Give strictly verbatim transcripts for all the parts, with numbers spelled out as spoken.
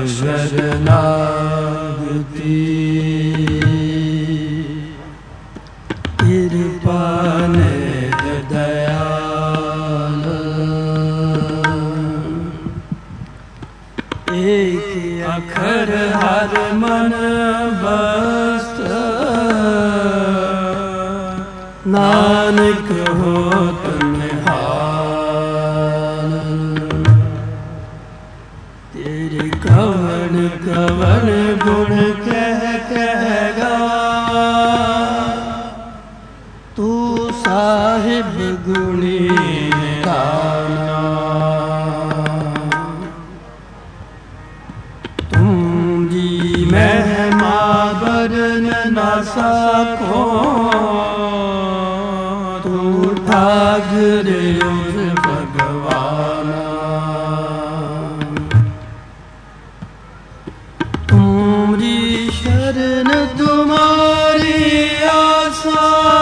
शरणागति कृपा ने दयाल एक अखर हर मन बस्त नानक होत निहाल। तेरे कवन कवन गुण कह कहगा तू साहिब गुणी निधाना। तुम जी महिमा बरन न सको तू ठाकुर भगवाना। तुमरी शरण तुम्हारी आसा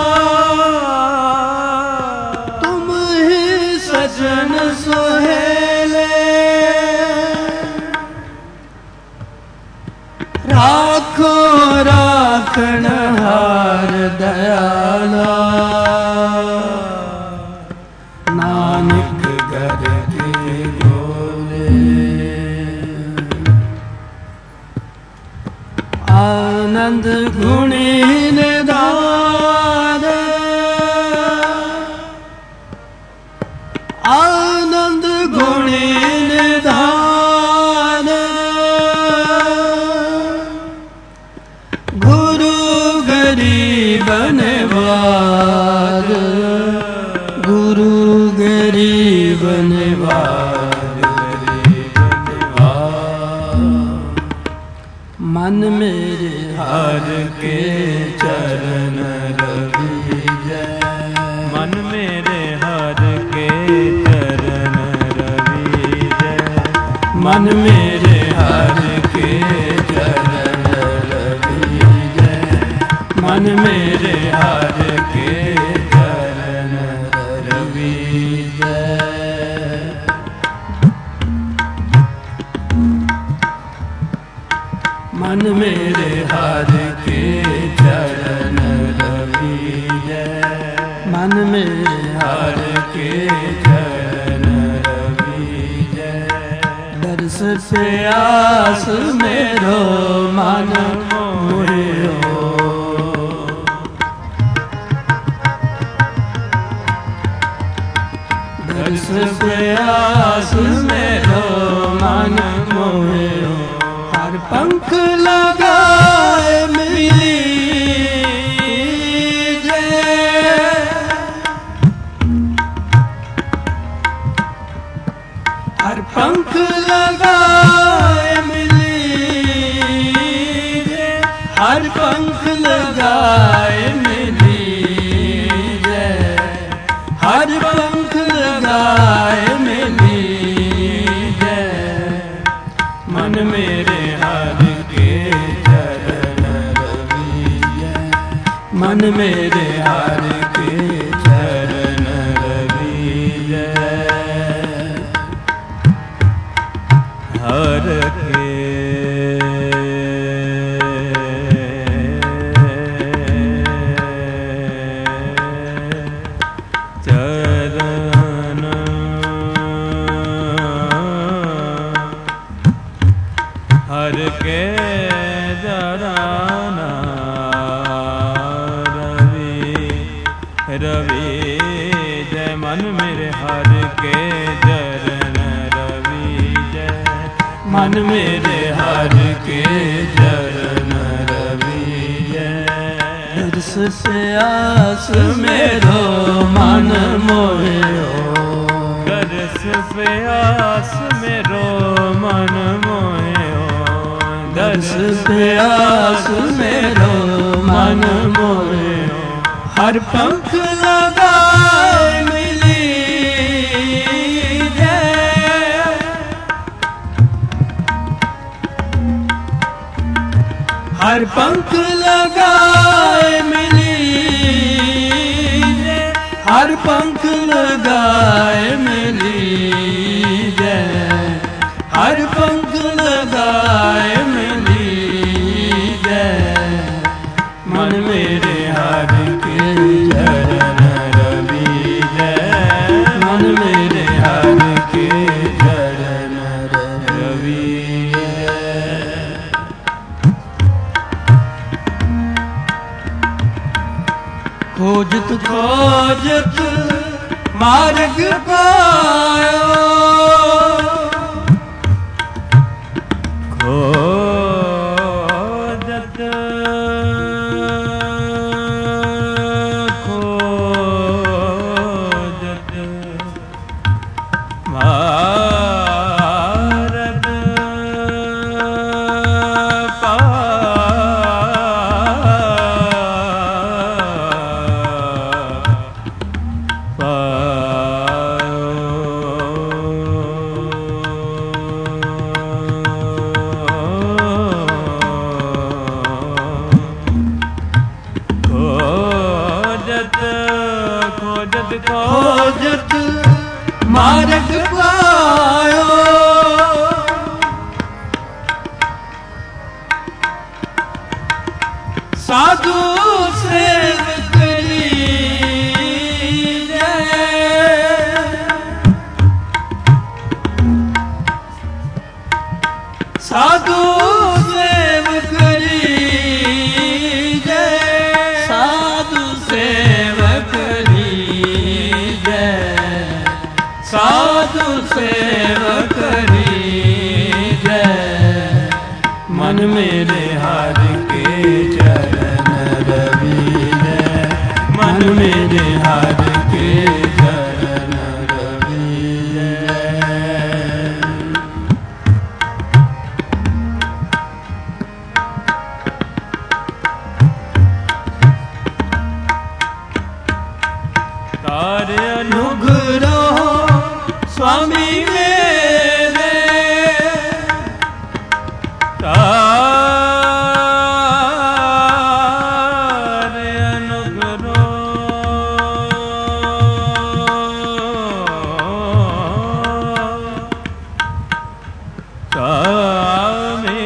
तुम ही सजन सुहेले। राखो राखण हार दयाला नानक घर के बोले। आनंद गुणी निधान आनंद गुणी निधान। गुरु गरीब निवार गुरु गरीब निवार गरीब निवार। मन मेरे हर के चरण रविजय मन मेरे हर के चरण रविजय। मन मेरे हर के चरण रविजय। मन मेरे हर के चरण रविजय। मन मेरे हर के चरण रविजय। मन मेरे हर के चरण रविजय। दर्श से आस मेरो मन मोहियो। दर्श से आस मेरो मन मोहियो। हर पंख लगाए मिली जय। हर पंख लगाए मिली जय। हर पंख लगाए मिली जय। हर पंख लगाए मिली जय। मन मेरे हर के चरण रविजय। मन मेरे हर के चरण रविजय। हर के चरण हर के जराना रवि रवि जय। मन मेरे हर के चरण रवि जय। मन मेरे हर के चरण रविजय। दर्श से आस मेरो मन मोहियो। दर्श से आस मेरो मन मोहियो। दर्श से आस मेरो मन मोहियो। हर पंख लगाए मिली जय। हर पंख लगाए मिली जय। हर पंख लगाए मिली जय। हर पंख लगाए खोजत मार्ग पायो, साधु सेवक लीजे, साधु सेवक लीजे, साधु सेवक साधु सेवक लीजे, मन मेरे हर के चरण रवीजे, मन मेरे हर के चरण रवीजे। तारे अनुग्रह स्वामी मेरे, तारे अनुग्रह स्वामी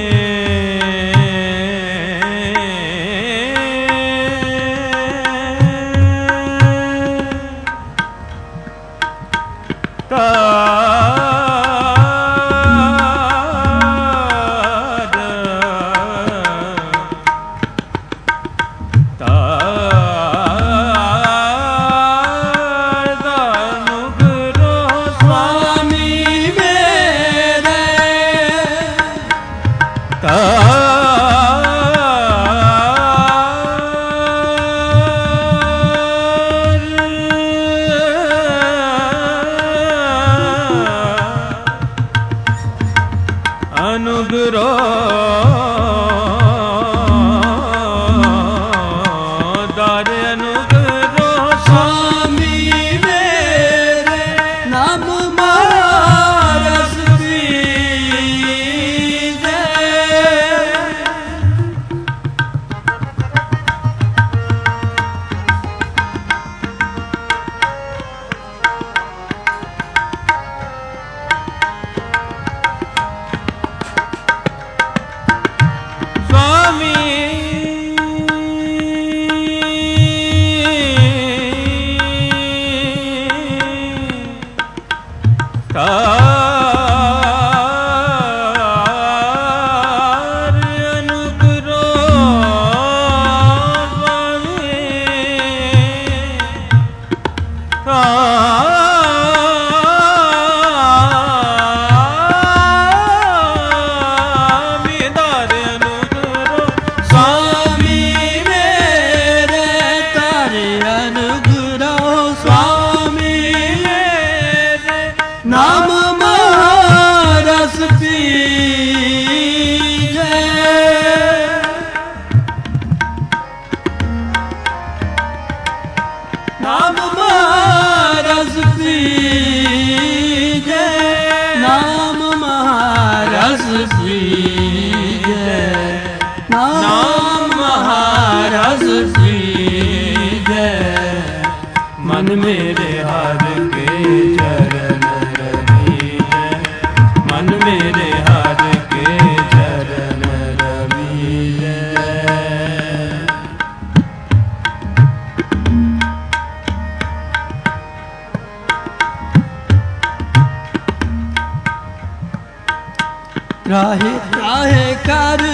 राहे राहे कर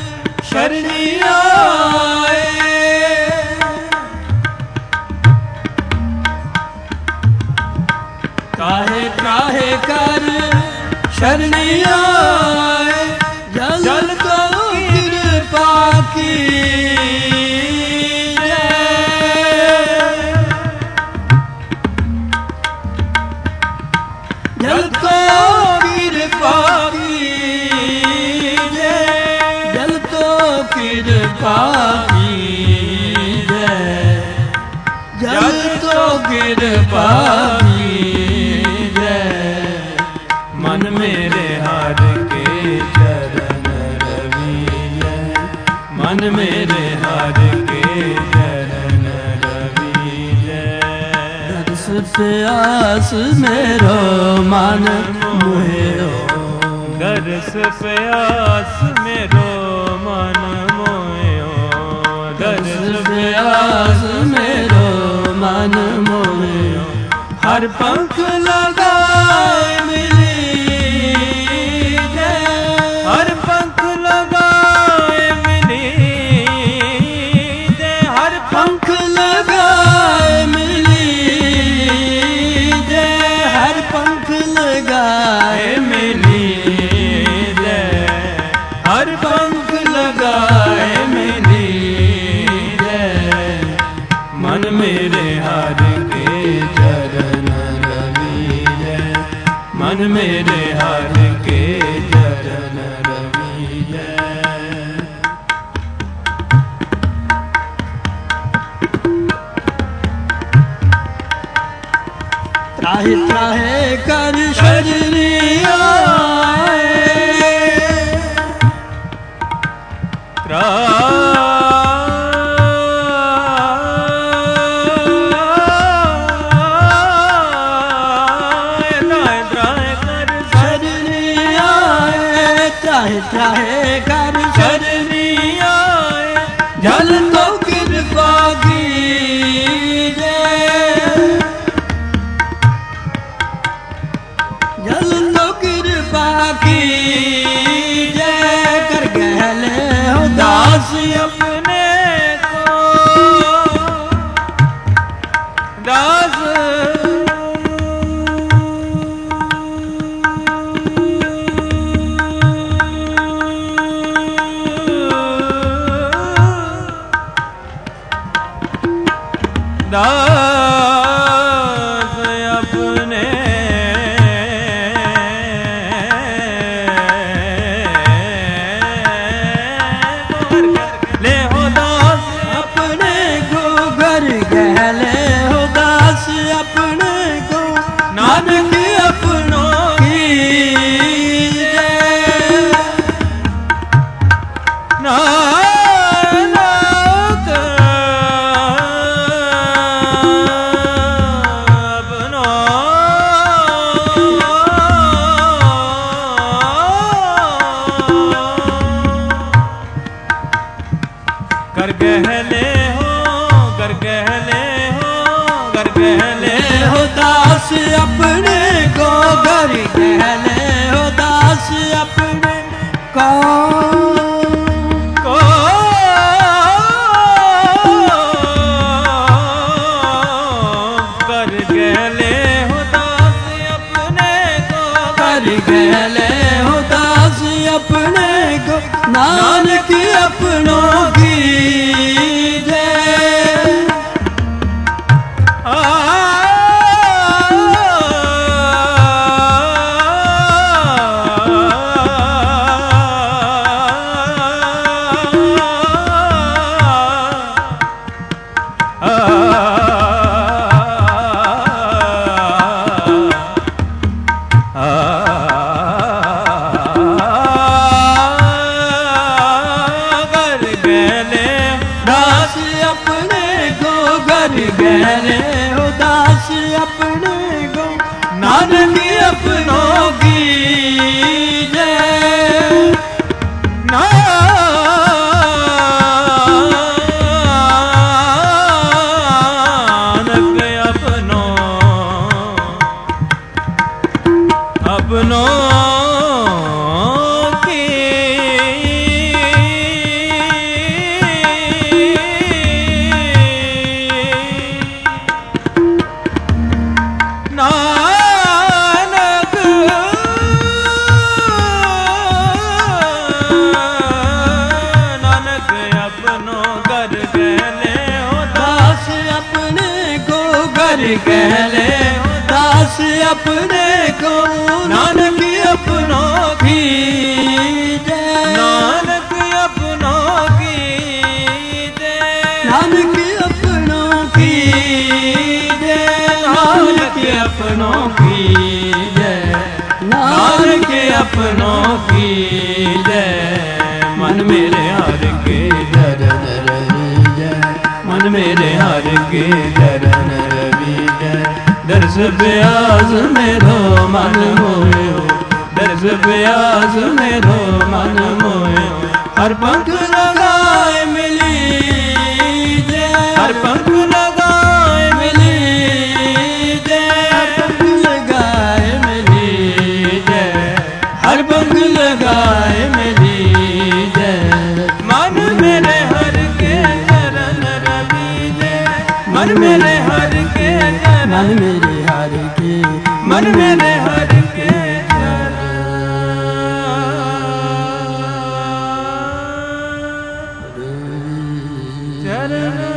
शरणी आए, काहे काहे कर शरणी आए, जल को कृपा की जल तो कृपा कीजे, जल तो कृपा कीजे, जल तो कृपा कीजे। मन मेरे हर के चरण रविजे, मन मेरे हर के चरण रविजे। दर्श प्यास मेरो मन मोहे, दर्श प्यास मेरो मन मोयो, दर्श प्यास मेरो मन मोहे। हर पंख लगाए मिली जे, हर पंख लगाए मिली जे, हर पंख लगाए मिली जे, हर पंख लगाए मिली जे, हर पंख लगाए मिली जे। मन मेरे हर के चरण रविजे, मन मेरे हर के चरण रविजे। त्राहि त्राहि कर शरणी आए, त्राहि त्राहि कर शरणी आए, जल तो कृपा कीजे, जल तो कृपा कीजे। कर गहले हो दास अपने को दास, दास अपने ले हो, दास अपने को घर गहले हो दास अपने को, नानक अपनों की नानक अपनो कर गहले हो, कर गहले हो, कर गहले हो दास अपने को, घर गहले हो दास अपने को, को कर गहले हो दास अपने को, कर गहले हो दास अपने को, नानक अपनों की जय। आ गहरे हो दास अपने को, नानक अपनों की जय। नानक अपनों अपनों कहले दास अपने को, नानक अपनों की जय। मन मेरे हर के चरण रवि मन मेरे हर के चरण रवि दर्श ब्यास मेरो मन मोयो दर्श ब्यास मेरो मन मोयो। हर पंख लगाए मिली जय हर पंख लगाए मिली जय हर पंख लगाए मिली जय हर पंख लगाए मिली जय। मन मेरे हर के चरण रवि जय मन मेरे हर के मन मेरे हर के मन मेरे हर के चरण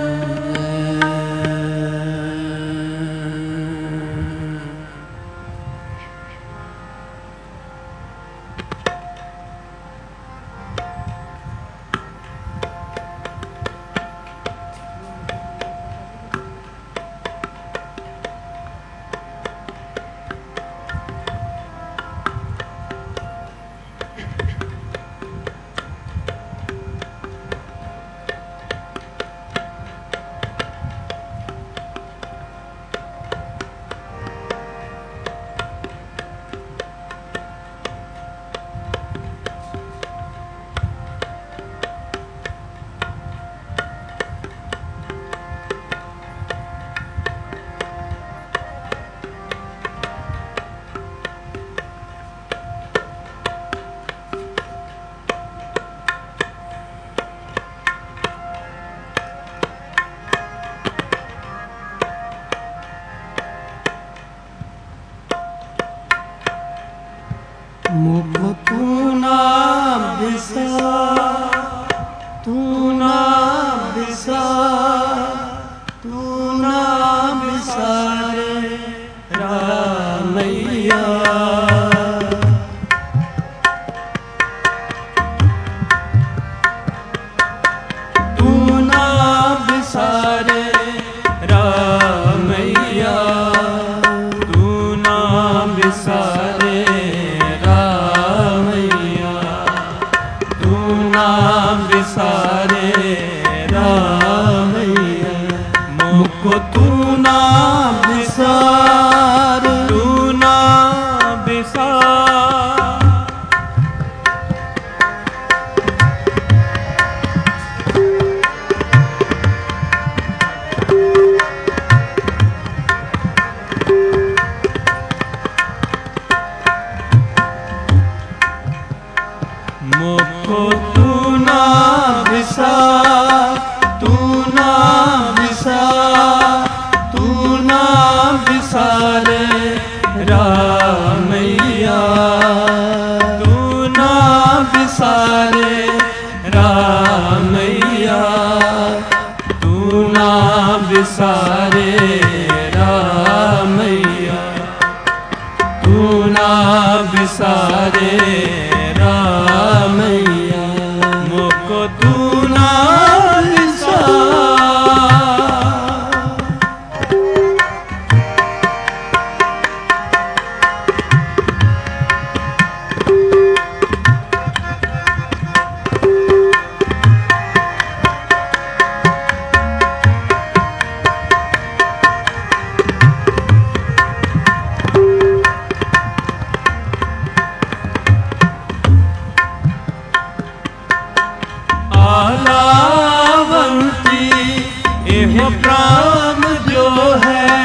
मुख तू नाम बिसार तू नाम बिसार तू नाम बिसारे रामैया। तू नाम बिसारे रामैया तू नाम बिसारे बिसारे रामैया। मुख तू ना बिसार तू ना बिसार मुख तू ना बिसार तू ना बिसार तू ना बिसारे रामैया तू ना बिसारे रामैया तू ना बिसारे रामैया तू ना बिसारे रामैया। मुख तू ना बिसार आलावंती एह प्राण जो है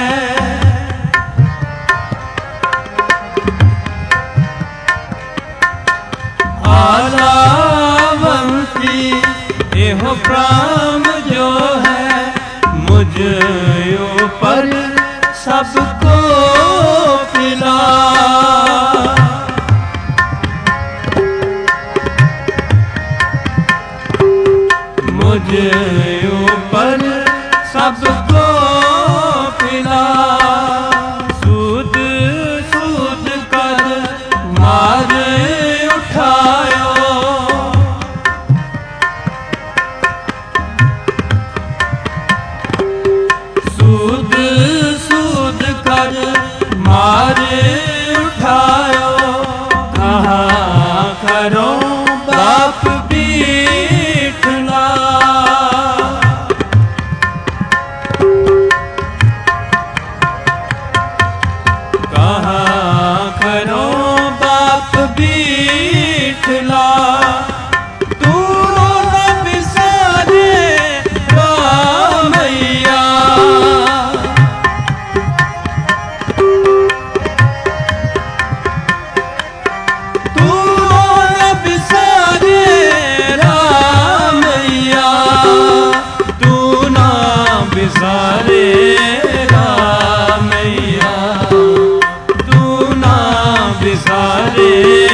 आलावंती एह प्राण जो है मुझ ऊपर सबको पिला। मुझे ऊपर सबको पिला सूद सूद कर मारे उठायो। सूद सूद कर मारे उठायो करो बाप बीठला। कहा करो बाप बीठला, तू न बिसारे रामैया। तू न बिसारे रामैया, तू न बिसारे रामैया, तू न बिसारे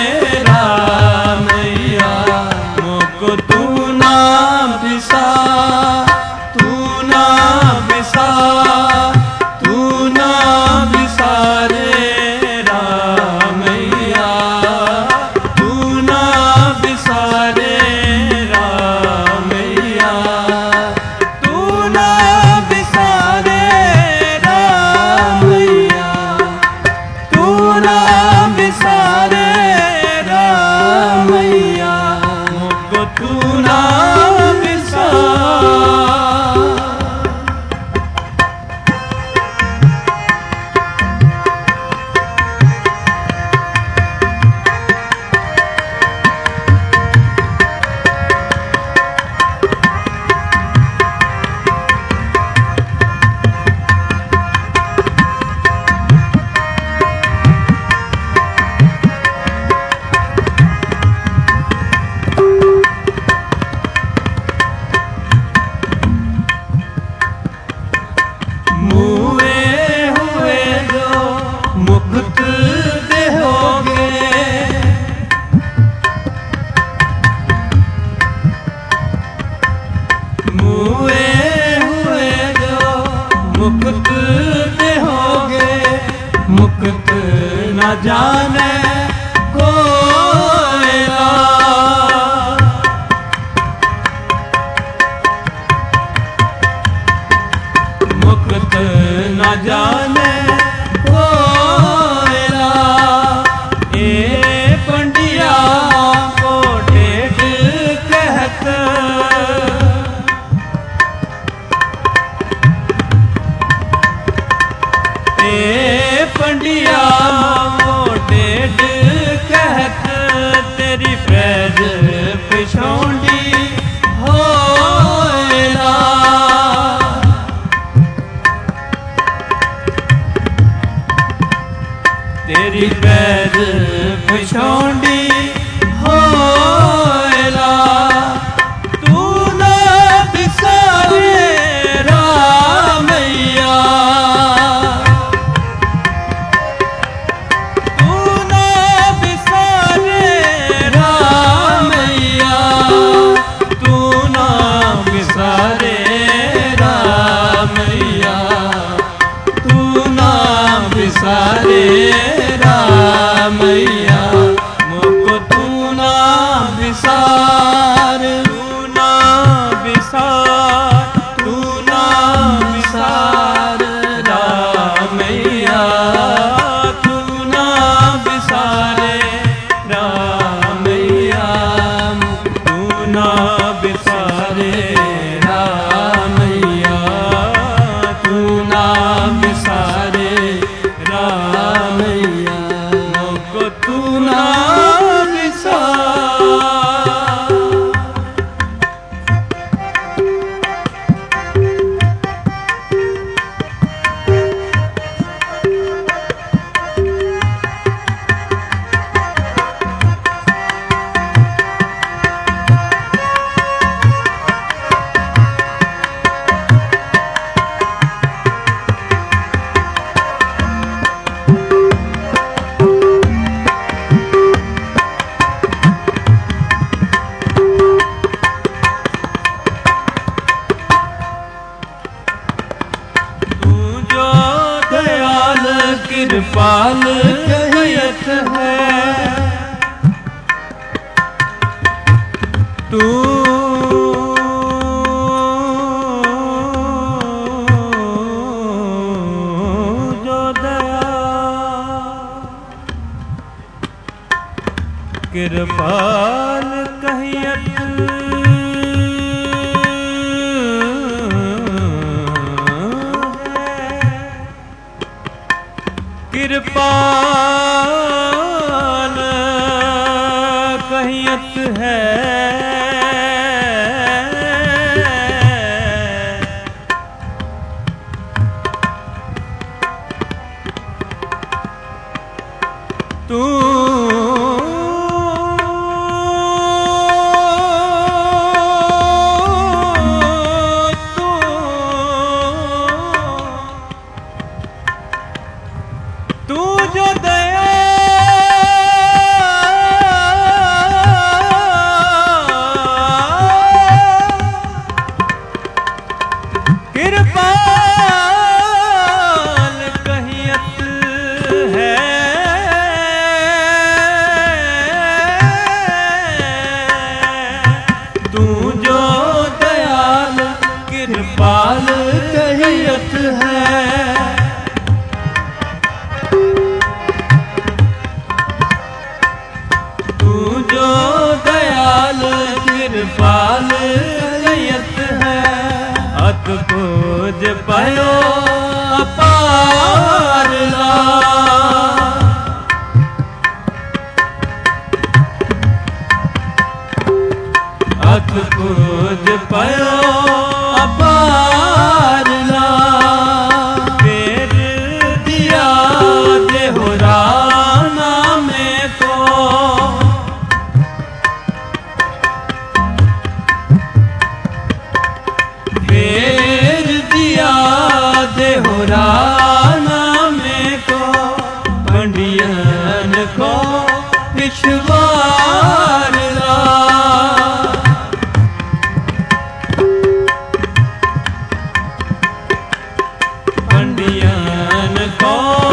रामैया। मोको तू न बिसा, तू न बिसा, तू न बिसारे रामैया, तू न बिसारे रामैया, तू न बिसारे रामैया, तू न बिसारे रामैया। मोको तू न बिसा। मुए हुए जो मुक्त देहोगे, मुए हुए जो मुक्त देहोगे, मुक्त न जाने कोयला। मुक्त न जाने कोयला। ए पंडिया को टेढ़ कहत, ए पंडिया को टेढ़ कहत, तेरी पैर पिछोंडी होयला। तेरी पैर पिछोंडी होयला। तू न बिसारे रामैया, तू न बिसारे रामैया, तू न बिसारे रामैया, तू न बिसारे रामैया। मोको तू न बिसार, तू न बिसार, तू न बिसार रामैया, तू न बिसारे रामैया, तू न बिसारे रामैया, तू न बिसारे रामैया। मोको तू न बिसा। कृपाल कहियत कृपाल कहियत है तू तू जो दया कृपाल कहियत है तू जो दयाल कृपाल कहियत है कृपाल कहियत है अत पूज पयो अपार ला अत पूज पयो अपार ला फेर दिया देहुराना में को फेर दिया देहुराना में को पंडियन को पिछवार ला पंडियन को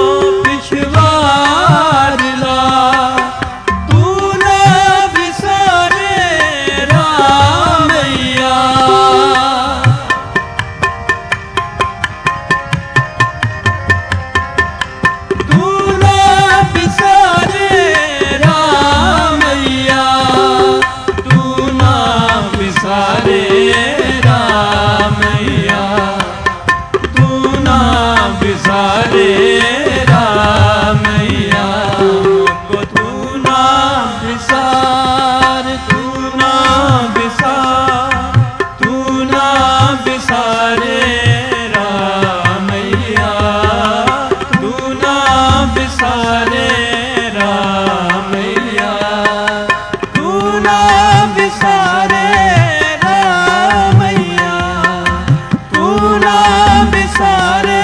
पिछवार ला तू न बिसारे रामैया सारे रामैया को तू ना बिसार तू ना बिसार तू ना बिसारे रामैया तू ना बिसारे रामैया तू ना बिसारे रामैया तू ना बिसारे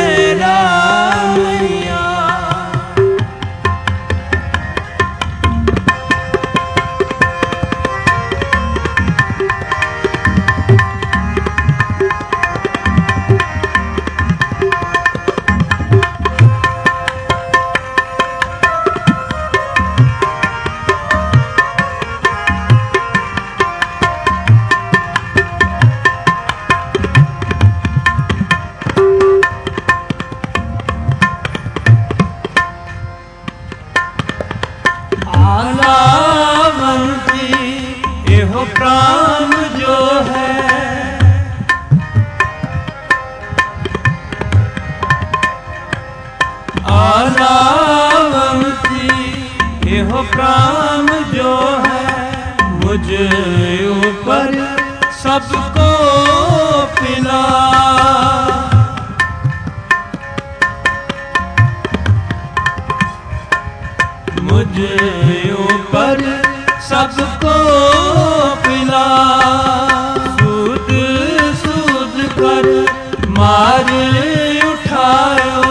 आलावंती एहो प्राण जो है आलावंती एहो प्राण जो है मुझ ऊपर सबको पिला मुझ ऊपर सबको पिला सूद सूद कर मार उठायो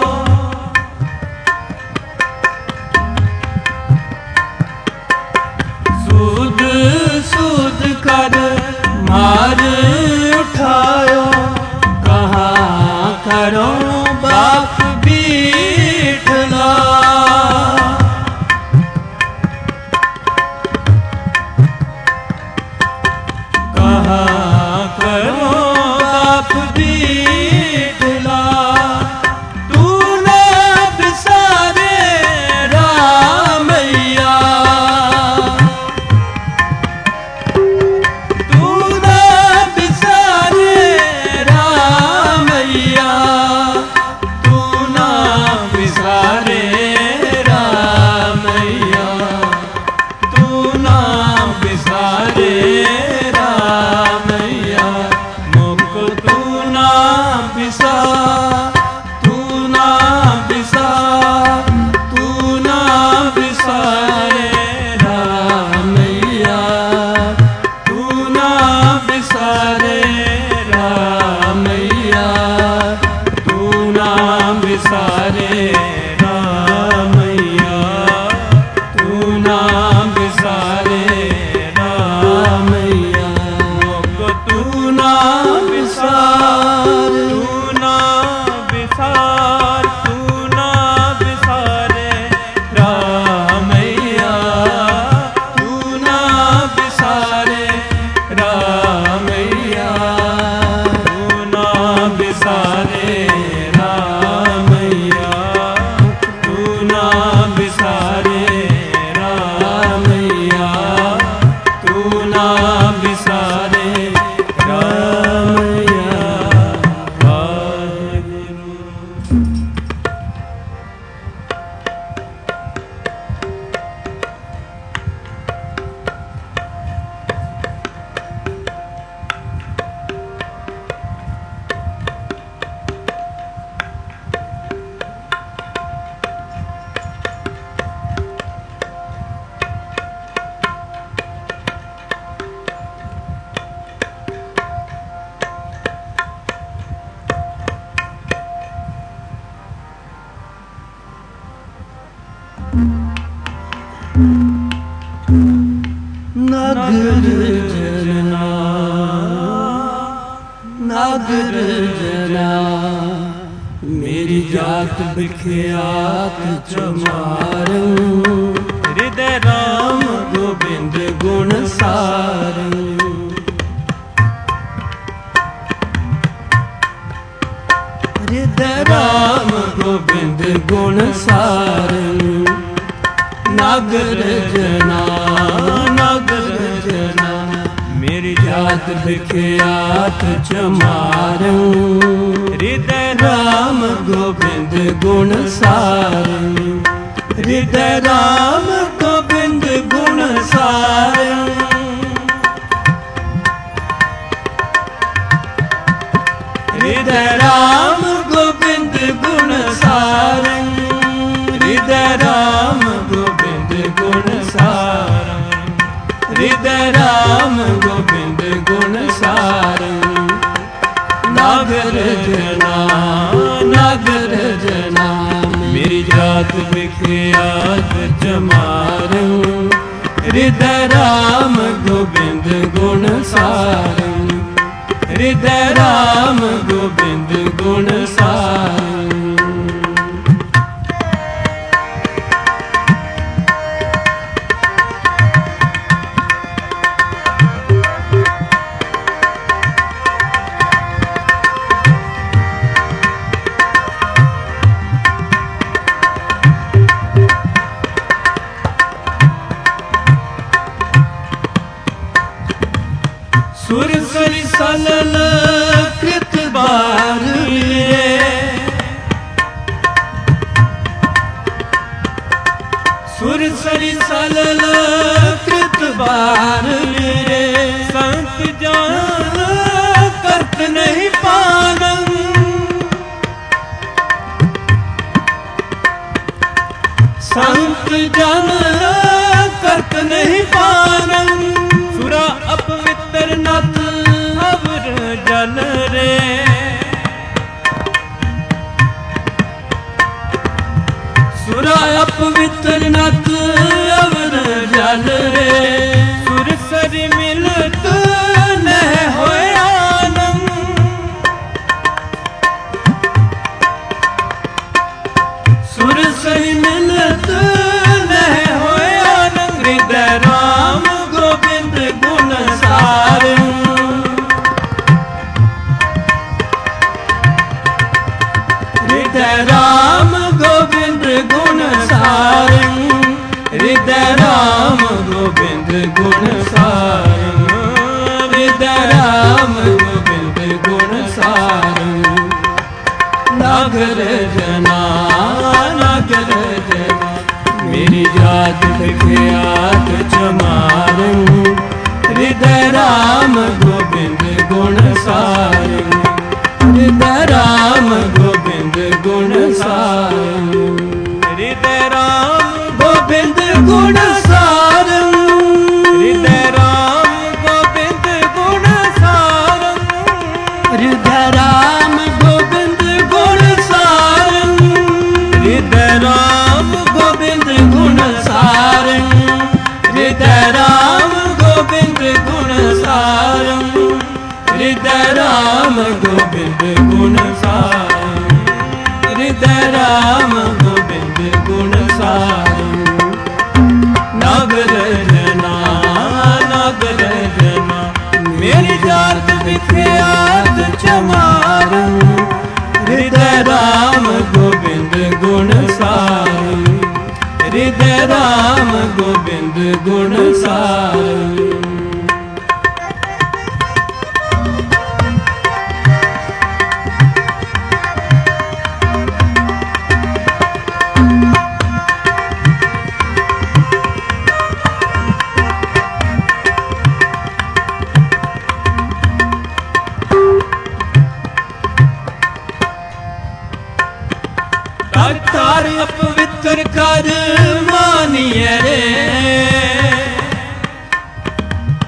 सूद सूद कर मार उठायो कहाँ करो बाप बीठला करो बाप बीठ नागर जना नागर जना मेरी जात बिख्यात चमारूं हृदय राम गोविंद गुण सारूं हृदय राम गोविंद गुण सारूं नागर जना नागर जना मेरी जात बिख्यात चमारूं हृदय राम गोविंद गुण सारूं हृदय राम गोविंद गुण सारूं हृदय राम गोविंद गुण सारूं हृदय राम गोविंद गुण सारूं हृदय राम गोविंद गुण सारूं नागर जना नागर जना मेरी जात बिख्यात चमारूं हृदय राम गोविंद गुण सारूं हृदय राम गोविंद गुण सारूं सुर सरि सलल कृत बार सुर सरि सलल कृत बार संत जान करत नहीं पानम संत जान करत नहीं पानम सुरा अपवित्र नत अवर जल रे सुरा अपवित्र नत अवर जल रे सुर सरि मिलत नह होय आनंद सुर सरि मिलत नह होय आनंद हृदय राम गोविंद गुण सारूं हृदय राम गोविंद गुण सारूं हृदय राम गोविंद गुण सारूं हृदय राम गोविंद गुण सारूं नागर जना नागर जना मेरी जात बिख्यात चमारूं हृदय राम गोविंद गुण सारूं हृदय राम गोविंद गुण सारूं हृदय राम गोविंद गुण सारूं हृदय राम गोविंद गुण सारूं हृदय राम गोविंद गुण सारूं हृदय राम गोविंद गुण सारूं हृदय राम गोविंद गुण सारूं हृदय राम गोविंद गुण सारूं हृदय राम गोविंद गुण सारूं नागर जना नागर जना मेरी जात बिख्यात चमारूं हृदय राम गोविंद गुण सारूं हृदय राम गोविंद गुण सारूं तार अपवित्र कर मानिए रे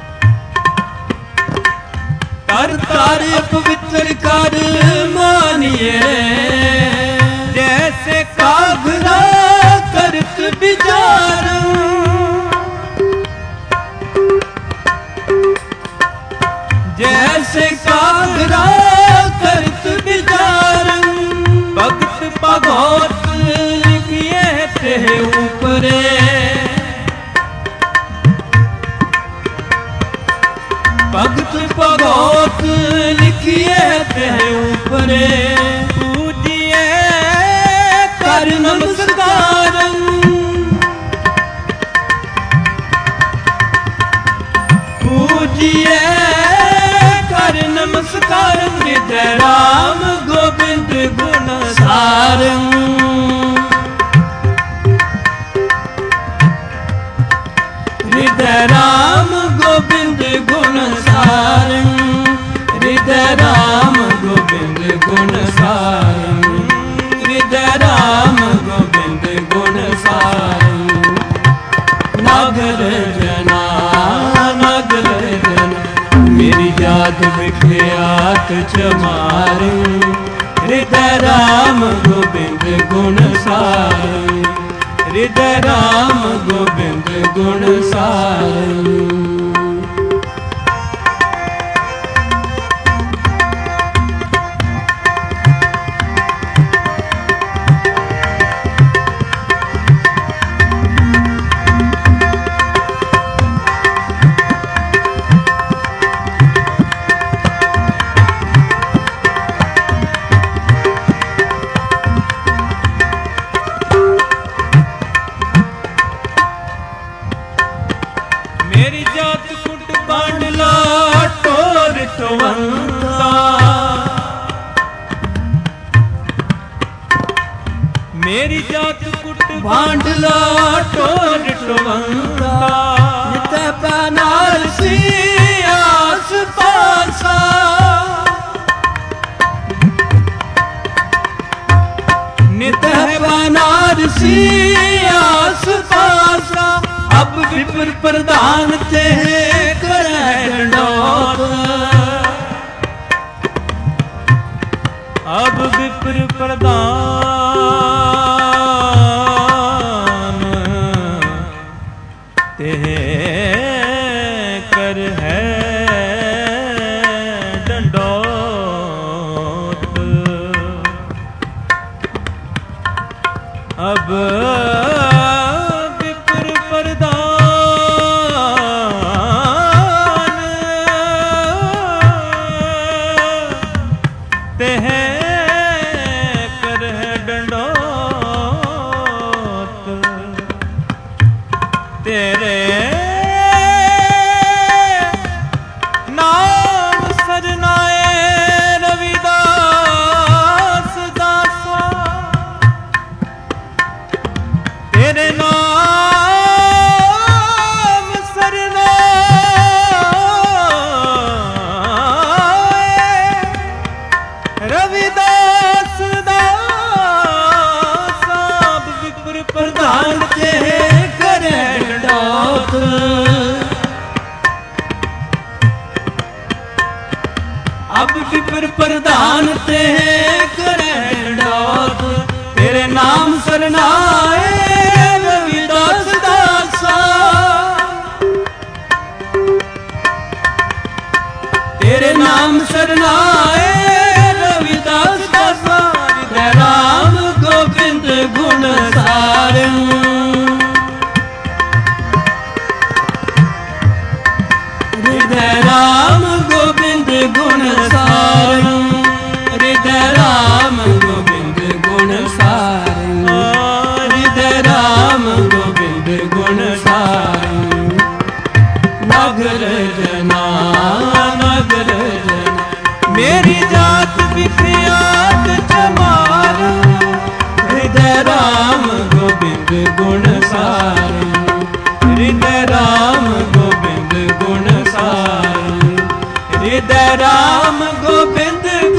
जोत लिखिए ते ऊपरे पूजिए कर नमस्कार पूजिए कर नमस्कार हृदय राम गोविंद गुण सारं हृदय राम गोविंद गुण सारं हृदय राम गोविंद गुण सारं हृदय राम गोविंद गुण सारं नगर जना नगर जना मेरी जात विख्यात चमारे हृदय राम गोविंद गुण सारं हृदय राम गोविंद गुण सारं मेरी जात कुट बांडला टोर टवंता मेरी जात कुट बांडला टोर टवंता नित बनारसी आस पासा नित बनारसी आस पासा अब विप्र प्रदान ते कर डोत अब विप्र प्रदान ते कर है डंडोत अब तेरे नाम सजनाए रविदास दासा तेरे नाम सरनाए रविदास दासा विप्र प्रधान ते अब विप्र प्रदान ते करे डोत तेरे नाम सरनाए रविदास दासा तेरे नाम सरनाए रविदास दासा हृदय राम गोविंद गुण सारं हृदय राम गोविंद गुण सारं हृदय राम गोविंद गुण सारं हृदय राम गोविंद गुण सारं नगर जना नगर जना मेरी जात विख्यात चमार हृदय राम गोविंद गुण सारं हृदय राम गोविंद गुण सारं हृदय राम गोविंद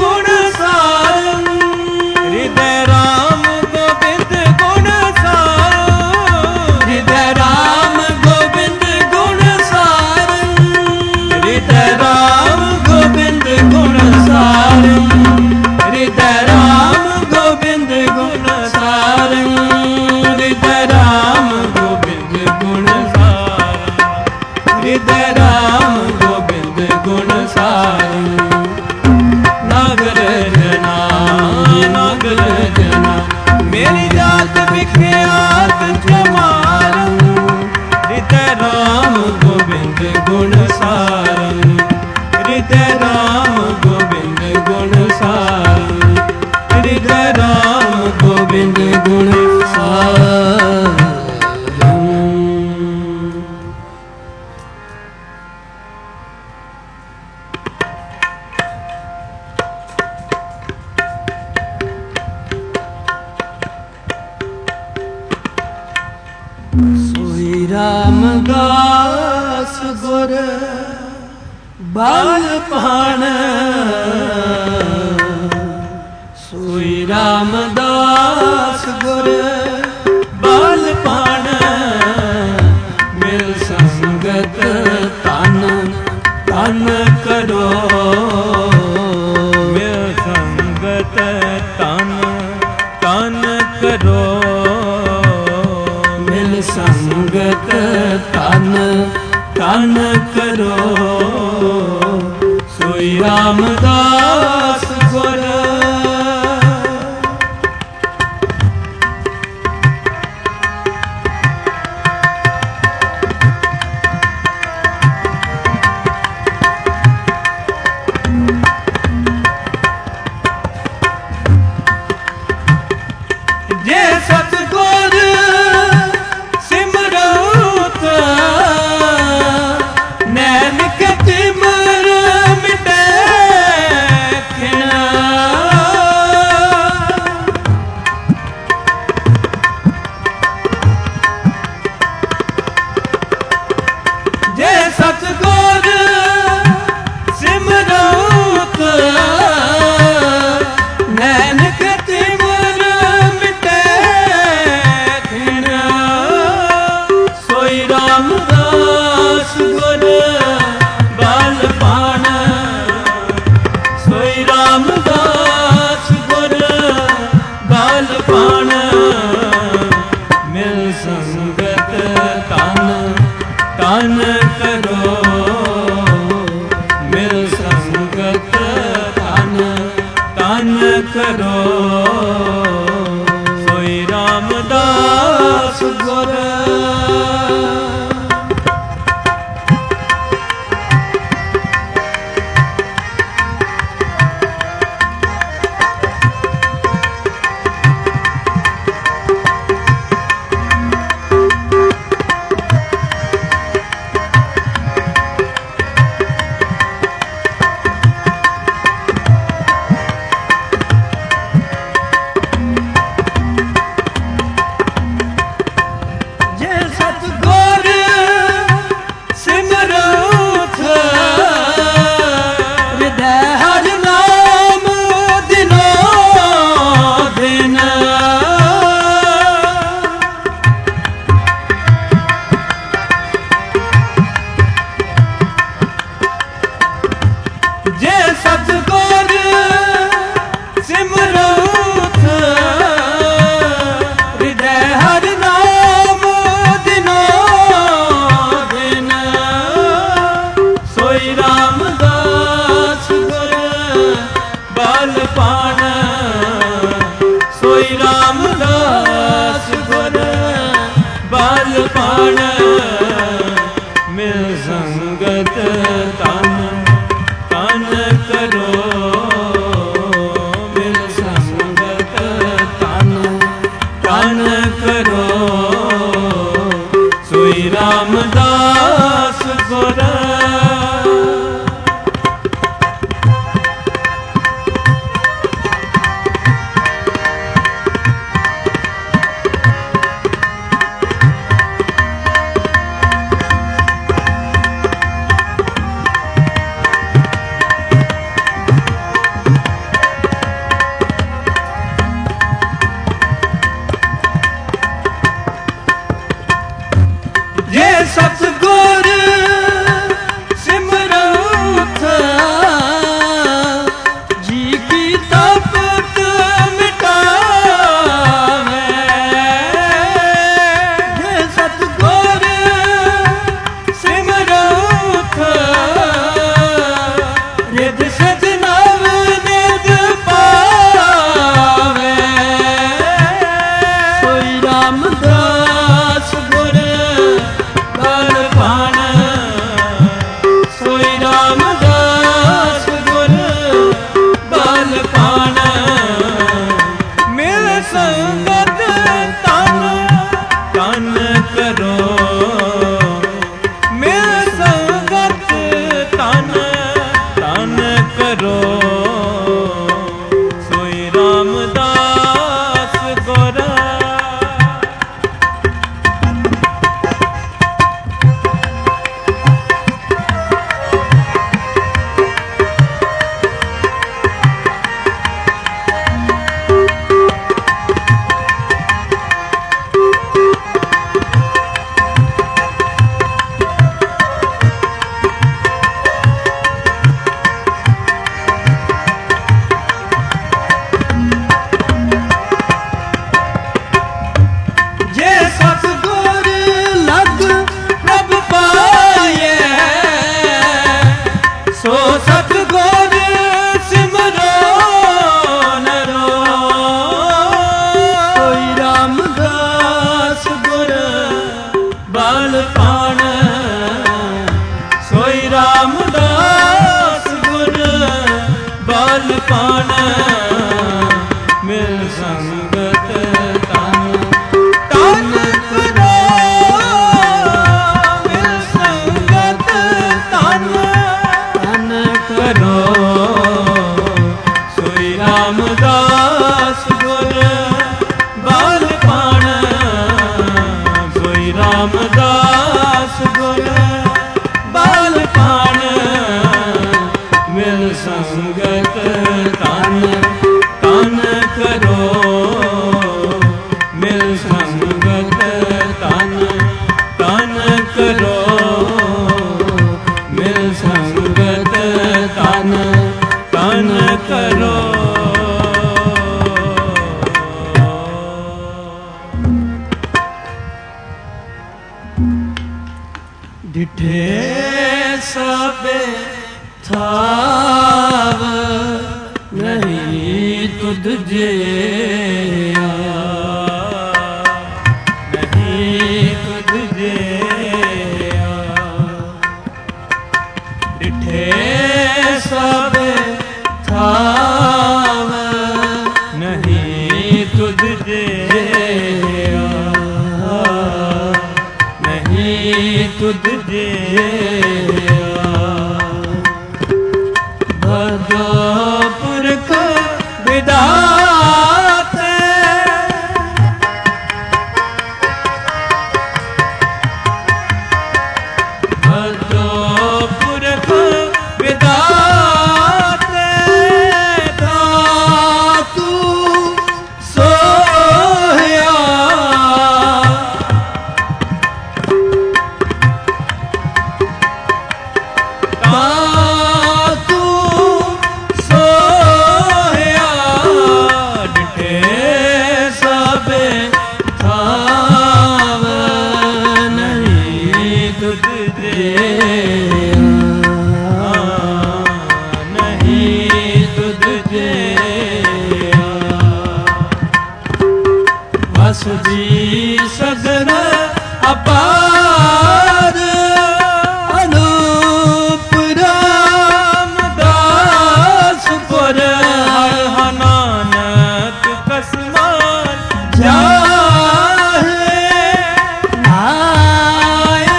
ਰਾਮਦਾਸ ਗੁਰ ਬਲ ਪਾਣ ਸੋਈ ਰਾਮਦਾਸ ਗੁਰ ਬਲ ਪਾਣ ਮਿਲ ਸੰਗਤ ਤਨ ਤਨ ਕਰੋ ਮਿਲ ਸੰਗਤ ਤਨ ਤਨ ਕਰੋ ਮਿਲ ਸੰਗਤ ਤਨ ਤਨ ਕਰੋ ਸੋਈ ਰਾਮਦਾਸ ਗੁਰ ਜੇ ਸਤਿਗੁਰ ਸਿਮਰਤ ਨੈਣ ਕੇ ਤਿਮਰ ਮਿਟੇ ਖਿਣਾ ਜੇ ਸਤਿਗੁਰ ਸਿਮਰਤ ਨੈਣ ਕੇ ਤਿਮਰ ਮਿਟੇ ਖਿਣਾ ਸੋਈ ਰਾਮਦਾਸ ਗੁਰ ਬਲ ਪਾਣ ਸੋਈ ਰਾਮਦਾਸ ਗੁਰ ਬਲ ਪਾਣ ਮਿਲ ਸੰਗਤ ਤਨ ਤਨ ਕਰੋ ਮਿਲ ਸੰਗਤ ਤਨ ਤਨ ਕਰੋ ਸੋਈ ਰਾਮਦਾਸ ਗੁਰ ਜੇ ਸਤਿਗੁਰ ਸਿਮਰਤ ਹਿਰਦੈ ਹਰਿ ਨਾਮ ਦਿਨੋ ਦਿਨ ਜੇ ਸਤਿਗੁਰ ਸਿਮਰਤ ਹਿਰਦੈ ਹਰਿ ਨਾਮ ਦਿਨੋ ਦਿਨ ਸੋਈ ਰਾਮਦਾਸ ਗੁਰ ਬਲ ਪਾਣ ਸੋਈ ਰਾਮਦਾਸ ਗੁਰ ਬਲ ਪਾਣ ਮਿਲ ਸੰਗਤ ਤਨ ਤਨ ਕਰੋ ਮਿਲ ਸੰਗਤ ਤਨ ਤਨ ਕਰੋ ਸੋਈ ਰਾਮਦਾਸ ਗੁਰ ਜੇ ਸਤਿਗੁਰ ਕਰੋ ਮਿਲ ਸੰਗਤ ਤਨ ਤਨ ਕਰੋ ਡਿਠੇ ਸਭੇ ਥਾਵ ਨਹੀਂ ਤੁਧ ਜਿਆ ਨਹੀਂ ਤੁਧ ਜਿਆ ਡਿਠੇ ਸਭੇ ਥਾਵ ਨਹੀਂ ਤੁਧ ਜਿਆ ਨਹੀਂ ਤੁਧ ਜਿਆ ਭਗੋ ਪੁਰਖ ਵਿਦਾਤੇ ਭਗੋ ਪੁਰਖ ਵਿਦਾਤੇ ਦਾਤੂ ਸੋਹਿਆ ਵਸਦੀ ਸਗਨ ਅਪਾਰ ਅਨੂਪ ਰਾਮਦਾਸ ਪੁਰ ਹਰ ਨਾਨਕ ਕਸਮਾਨ ਜਾਹੇ ਨਾਏ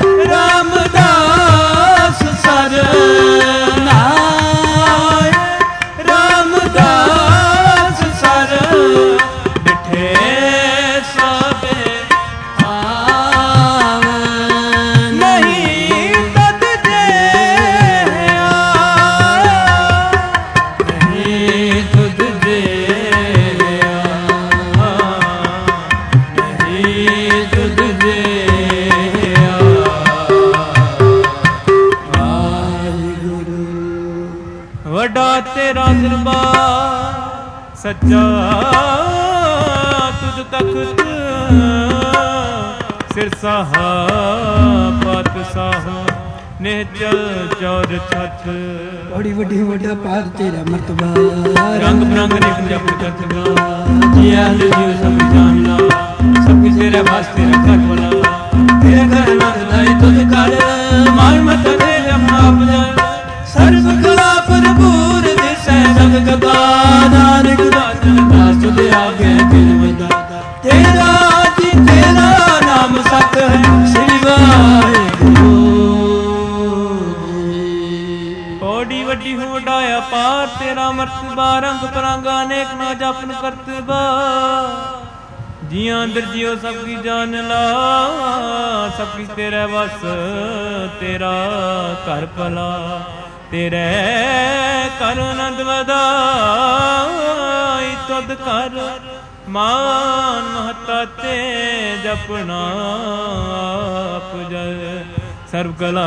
ਰਾਮਦਾਸ ਸਰ ਨਾਏ ਰਾਮਦਾਸ ਸਰ ਬਿਠੇ ਵੱਡਾ ਤੇਰਾ ਦਰਬਾਰ ਸੱਚਾ ਤੁਝ ਤਖਤ ਸਿਰ ਸਾਹਾ ਪਤ ਸਾਹਾ ਨਿਹਚਲ ਚੌਰ ਛੱਤ ਬੜੀ ਵੱਡੀ ਵੱਡਾ ਪਾਰ ਤੇਰਾ ਮਰਤਬਾ ਰੰਗ ਬਰੰਗ ਨਿਕ ਜਪ ਕਰਤਗਾ ਜੀਆ ਦੇ ਜੀਵ ਸਭ ਜਾਣ ਲਾ ਸਭ ਕੁਛ ਤੇਰੇ ਵਾਸਤੇ ਰੱਖਣ ਵਾਲਾ ਤੇਰੇ ਘਰ ਨਾਮ ਦਾਈ ਤੁਝ ਕਰ ਮਾਨ ਮਤ ਦੇ ਜਮਾ ਆਪਣਾ ਸਰਬ ਕਲਾ ਭਰਪੂਰ ਦਿਸੈ ਜਗ ਕਥਾ ਨਾਨਕ ਦਾਸ ਦਾਸ ਤੁਧ ਆਗੇ ਦਿਲ ਵਦਾ ਤੇਰਾ ਜੀ ਤੇਰਾ ਨਾਮ ਸਤ ਹੈ ਸ੍ਰੀ ਵਾਹਿਗੁਰੂ ਕੋਡੀ ਵੱਡੀ ਹੋ ਵਡਾਇਆ ਪਾਰ ਤੇਰਾ ਮਰਤਬਾ ਰੰਗ ਪਰਾਂਗਾ ਅਨੇਕ ਨਾ ਜਪਨ ਕਰਤਬਾ ਜੀਆਂ ਅੰਦਰ ਜਿਉ ਸਭ ਕੀ ਜਾਨ ਲਾ ਸਭ ਕੀ ਤੇਰੇ ਵਸ ਤੇਰਾ ਘਰ ਭਲਾ ਤੇਰੇ ਕਰ ਆਨੰਦ ਵਧਾਈ ਤੁਧ ਕਰ ਮਾਨ ਮਹਤਾ ਤੇ ਜਪਣਾ ਆਪ ਜਲ ਸਰਬ ਕਲਾ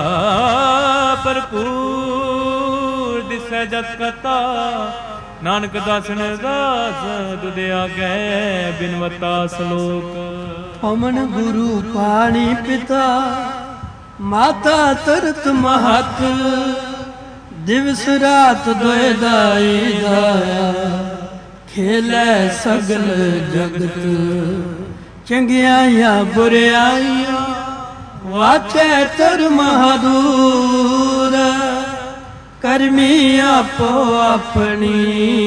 ਭਰਪੂਰ ਦਿਸੈ ਜਸ ਕਥਾ ਨਾਨਕ ਦਾਸਨ ਦਾਸ ਤੁਧ ਆਗੇ ਬਿਨਵਤਾ ਸ਼ਲੋਕ ਪਵਨ ਗੁਰੂ ਪਾਣੀ ਪਿਤਾ ਮਾਤਾ ਤਰਤ ਮਹਤ ਦਿਵਸ ਰਾਤ ਦੋਇ ਦਾਈ ਦਾਇਆ ਖੇਲੇ ਸਗਲ ਜਗਤ ਚੰਗਿਆਈਆਂ ਬੁਰਿਆਈਆਂ ਵਾਚੈ ਧਰਮ ਹਦੂਰ ਕਰਮੀ ਆਪੋ ਆਪਣੀ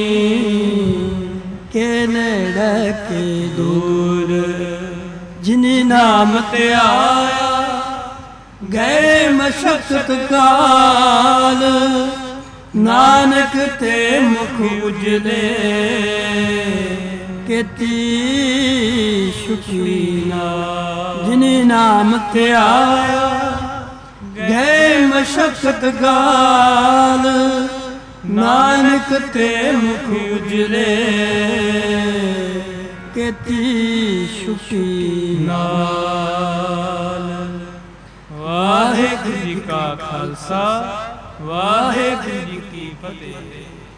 ਕੇ ਨੇੜੇ ਕੇ ਦੂਰ ਜਿਨੀ ਨਾਮ ਤੇ ਆਇਆ ਗਏ ਮਸ਼ਕਤ ਕਾਲ ਨਾਨਕ ਤੇ ਮੁਖ ਉਜਲੇ ਕੀਤੀ ਸੁਖੀ ਨਾਲ ਜਿਨੀ ਨਾਮ ਤੇ ਆਇਆ ਗਏ ਮਸ਼ਕਤ ਕਾਲ ਨਾਨਕ ਤੇ ਮੁਖ ਉਜਲੇ ਕੀਤੀ ਸੁਖੀ ਨਾਲ ਕਾ ਖਾਲਸਾ ਵਾਹਿਗੁਰੂ ਜੀ ਕੀ ਫਤਿਹ।